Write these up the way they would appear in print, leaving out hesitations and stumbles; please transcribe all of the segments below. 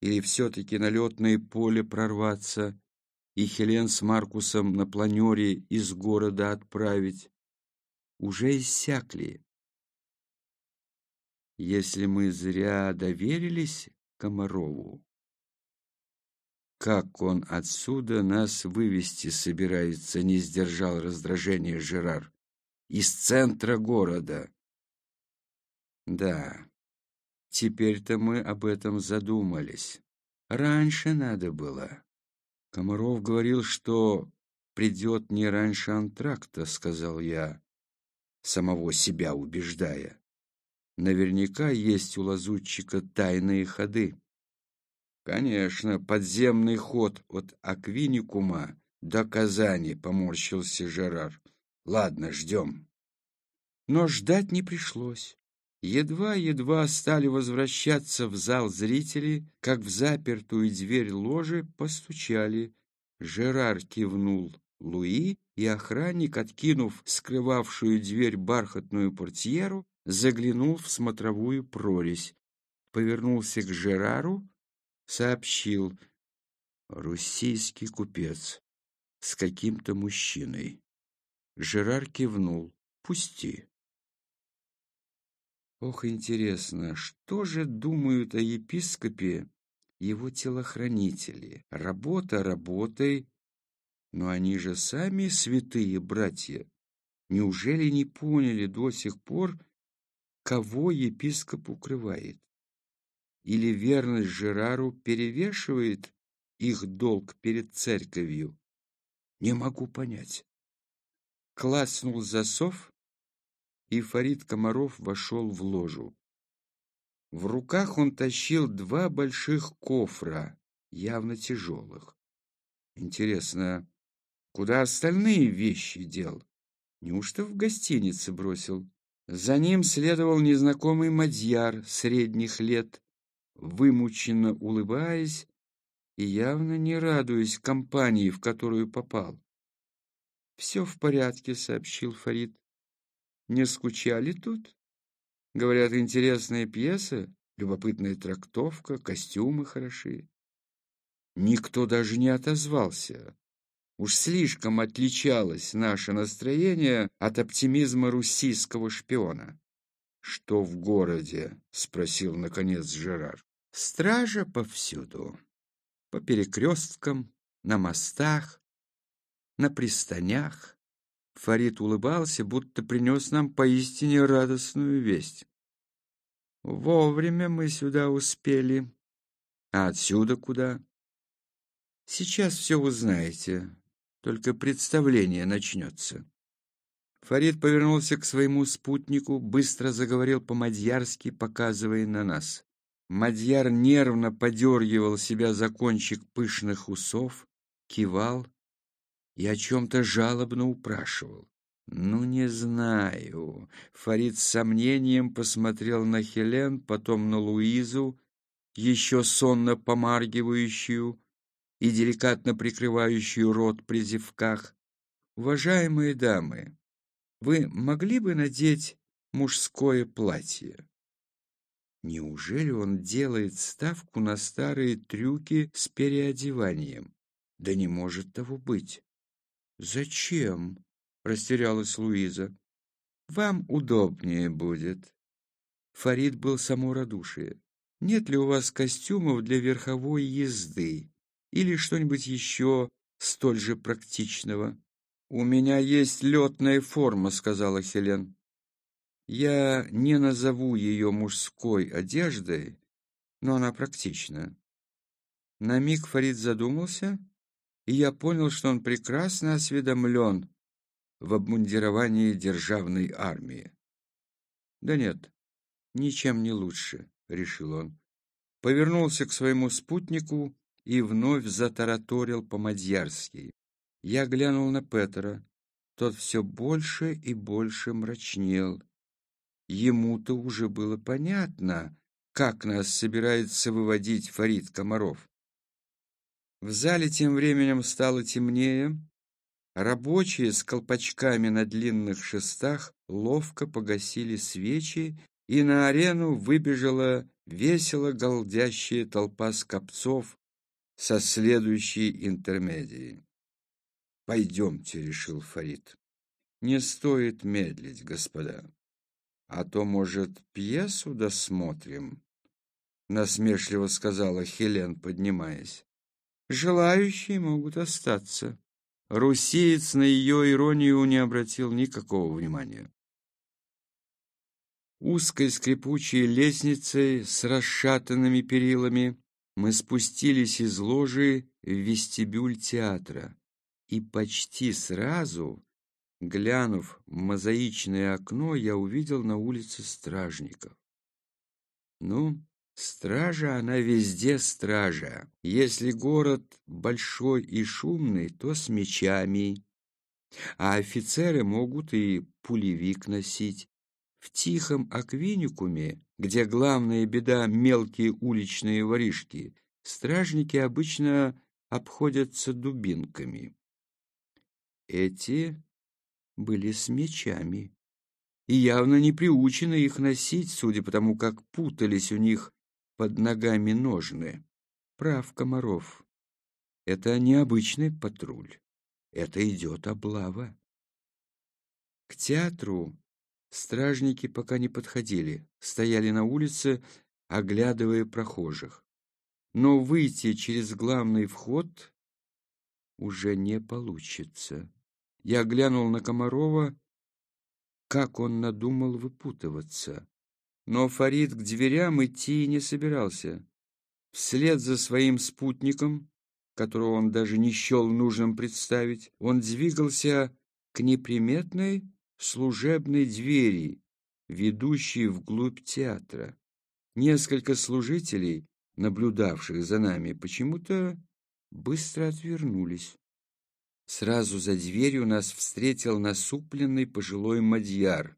Или все-таки на летное поле прорваться и Хелен с Маркусом на планере из города отправить? Уже иссякли. Если мы зря доверились Комарову, как он отсюда нас вывести собирается, не сдержал раздражение Жерар. Из центра города. Да, теперь-то мы об этом задумались. Раньше надо было. Комаров говорил, что придет не раньше антракта, сказал я, самого себя убеждая. Наверняка есть у лазутчика тайные ходы. Конечно, подземный ход от Аквиникума до Казани, поморщился Жерар. Ладно, ждем. Но ждать не пришлось. Едва-едва стали возвращаться в зал зрители, как в запертую дверь ложи постучали. Жерар кивнул Луи, и охранник, откинув скрывавшую дверь бархатную портьеру, заглянул в смотровую прорезь, повернулся к Жерару, сообщил: «Руссийский купец с каким-то мужчиной». Жерар кивнул: «Пусти». Ох, интересно, что же думают о епископе его телохранители? Работа работой, но они же сами святые братья. Неужели не поняли до сих пор, кого епископ укрывает? Или верность Жерару перевешивает их долг перед церковью? Не могу понять. Клацнул засов, и Фарид Комаров вошел в ложу. В руках он тащил 2 больших кофра, явно тяжелых. Интересно, куда остальные вещи дел? Неужто в гостинице бросил? За ним следовал незнакомый мадьяр средних лет, вымученно улыбаясь и явно не радуясь компании, в которую попал. «Все в порядке», — сообщил Фарид. «Не скучали тут? Говорят, интересная пьеса, любопытная трактовка, костюмы хороши». Никто даже не отозвался. Уж слишком отличалось наше настроение от оптимизма руссийского шпиона. «Что в городе?» — спросил, наконец, Жерар. «Стража повсюду. По перекресткам, на мостах, на пристанях». Фарид улыбался, будто принес нам поистине радостную весть. «Вовремя мы сюда успели. А отсюда куда?» «Сейчас все узнаете, только представление начнется». Фарид повернулся к своему спутнику, быстро заговорил по-мадьярски, показывая на нас. Мадьяр нервно подергивал себя за кончик пышных усов, кивал и о чем-то жалобно упрашивал. «Ну, не знаю». Фарид с сомнением посмотрел на Хелен, потом на Луизу, еще сонно помаргивающую и деликатно прикрывающую рот при зевках. «Уважаемые дамы, вы могли бы надеть мужское платье?» Неужели он делает ставку на старые трюки с переодеванием? Да не может того быть. «Зачем?» — растерялась Луиза. «Вам удобнее будет». Фарид был само радушие. «Нет ли у вас костюмов для верховой езды или что-нибудь еще столь же практичного?» «У меня есть летная форма», — сказала Хелен. «Я не назову ее мужской одеждой, но она практична». На миг Фарид задумался, и я понял, что он прекрасно осведомлен в обмундировании державной армии. «Да нет, ничем не лучше», — решил он. Повернулся к своему спутнику и вновь затараторил по-мадьярски. Я глянул на Петера. Тот все больше и больше мрачнел. Ему-то уже было понятно, как нас собирается выводить Фарид Комаров. В зале тем временем стало темнее. Рабочие с колпачками на длинных шестах ловко погасили свечи и на арену выбежала весело галдящая толпа скопцов со следующей интермедией. «Пойдемте», — решил Фарид. «Не стоит медлить, господа. А то, может, пьесу досмотрим?» — насмешливо сказала Хелен, поднимаясь. «Желающие могут остаться». Русиец на ее иронию не обратил никакого внимания. Узкой скрипучей лестницей с расшатанными перилами мы спустились из ложи в вестибюль театра, и почти сразу, глянув в мозаичное окно, я увидел на улице стражников. Ну, стража, она везде стража. Если город большой и шумный, то с мечами, а офицеры могут и пулевик носить. В тихом Аквиникуме, где главная беда — мелкие уличные воришки, стражники обычно обходятся дубинками. Эти были с мечами и явно не приучены их носить, судя по тому, как путались у них под ногами ножны. Прав Комаров. Это не обычный патруль. Это идет облава. К театру стражники пока не подходили, стояли на улице, оглядывая прохожих. Но выйти через главный вход уже не получится. Я глянул на Комарова, как он надумал выпутываться. Но Фарид к дверям идти не собирался. Вслед за своим спутником, которого он даже не счел нужным представить, он двигался к неприметной служебной двери, ведущей вглубь театра. Несколько служителей, наблюдавших за нами, почему-то быстро отвернулись. Сразу за дверью нас встретил насупленный пожилой мадьяр,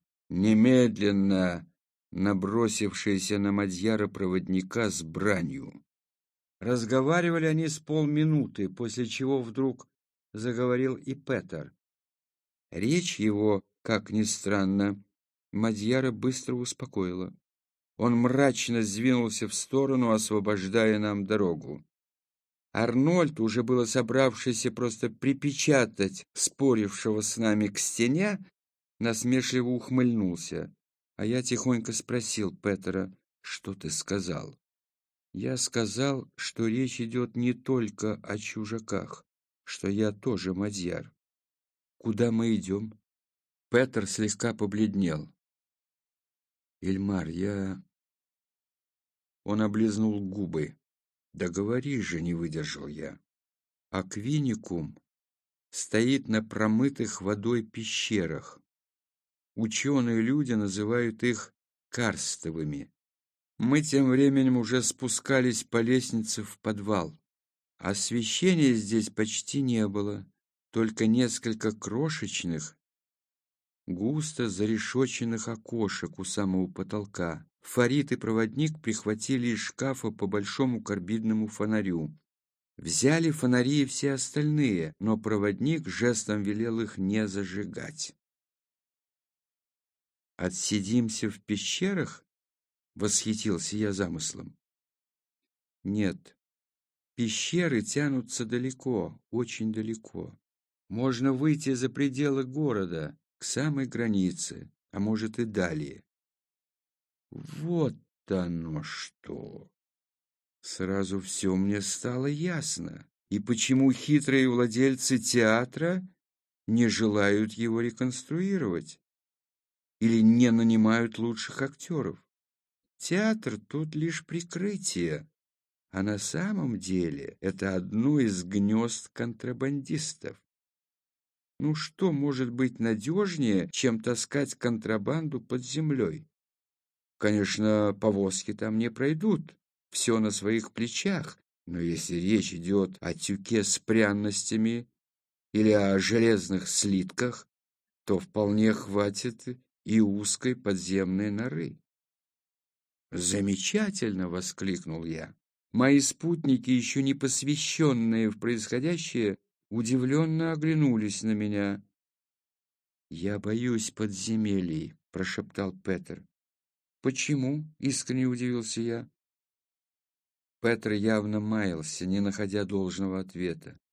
немедленно набросившийся на мадьяра проводника с бранью. Разговаривали они с полминуты, после чего вдруг заговорил и Петер. Речь его, как ни странно, мадьяра быстро успокоила. Он мрачно сдвинулся в сторону, освобождая нам дорогу. Арнольд, уже было собравшийся просто припечатать спорившего с нами к стене, насмешливо ухмыльнулся, а я тихонько спросил Петера: «Что ты сказал?» Я сказал, что речь идет не только о чужаках, что я тоже мадьяр. «Куда мы идем?» Петер слегка побледнел. «Ильмар, я...» Он облизнул губы. «Да говори же», — не выдержал я. «Аквиникум стоит на промытых водой пещерах. Ученые люди называют их карстовыми. Мы тем временем уже спускались по лестнице в подвал. Освещения здесь почти не было, только несколько крошечных, густо зарешоченных окошек у самого потолка. Фарид и проводник прихватили из шкафа по большому карбидному фонарю. Взяли фонари и все остальные, но проводник жестом велел их не зажигать. «Отсидимся в пещерах?» — восхитился я замыслом. «Нет, пещеры тянутся далеко, очень далеко. Можно выйти за пределы города, к самой границе, а может и далее». «Вот оно что!» Сразу все мне стало ясно. И почему хитрые владельцы театра не желают его реконструировать или не нанимают лучших актеров? Театр тут лишь прикрытие, а на самом деле это одно из гнезд контрабандистов. Ну что может быть надежнее, чем таскать контрабанду под землей? Конечно, повозки там не пройдут, все на своих плечах, но если речь идет о тюке с пряностями или о железных слитках, то вполне хватит и узкой подземной норы. «Замечательно!» — воскликнул я. Мои спутники, еще не посвященные в происходящее, удивленно оглянулись на меня. «Я боюсь подземелий», — прошептал Петер. Почему? Искренне удивился я. Петр явно маялся, не находя должного ответа.